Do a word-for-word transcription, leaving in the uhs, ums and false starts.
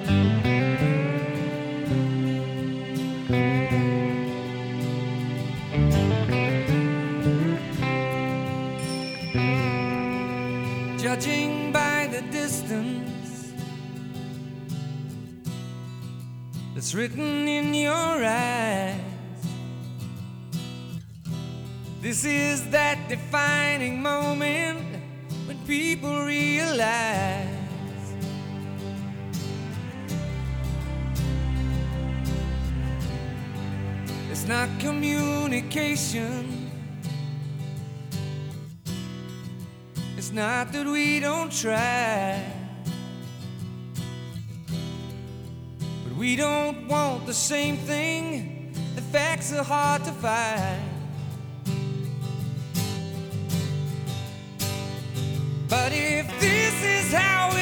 Judging by the distance that's written in your eyes, this is that defining moment when people realize it's not communication. It's not that we don't try, but we don't want the same thing. The facts are hard to find. But if this is how